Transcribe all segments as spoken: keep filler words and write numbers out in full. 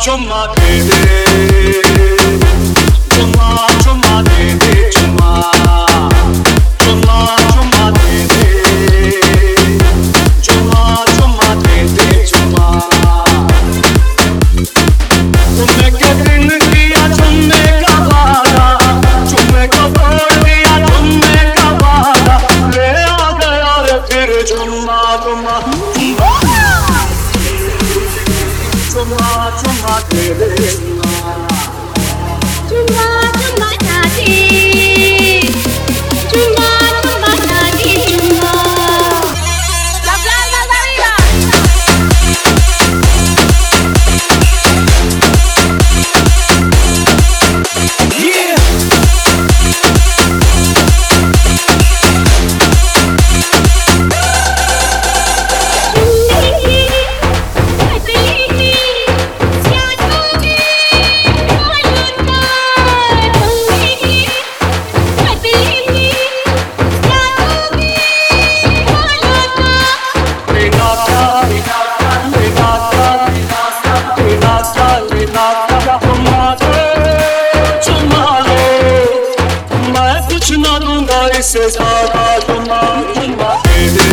चुम्मा दे दे, चुम्मा चुम्मा दे दे, चुम्मा चुम्मा चुम्मा दे दे, चुम्मा चुम्मा दे दे, चुम्मा। तुमने क्या दिन किया चुम्मे का वादा, चुम्मे को तोड़ दिया चुम्मे का वादा, ले आ गया रे फिर चुम्मा चुम्मा चुम्मा चुम्मा दे दे, चुम्मा चुम्मा दादी, चुम्मा चुम्मा दादी, चुम्मा। La playa de arriba. Yeah. इससे ज्यादा चुम्मा चुम्मा दे दे,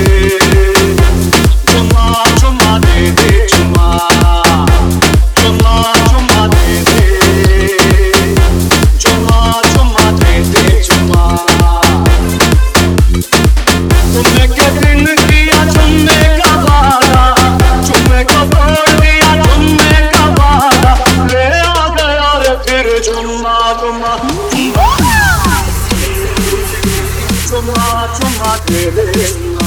चुम्मा चुम्मा दे दे, चुम्मा चुम्मा चुम्मा दे दे, चुम्मा चुम्मा दे दे, चुम्मा। तुमने क्या दिन किया चुम्मे का वादा, चुम्मे को तोड़ दिया चुम्मे का वादा, ले आ गया रे फिर चुम्मा चुम्मा चुम्मा चुम्मा दे दे।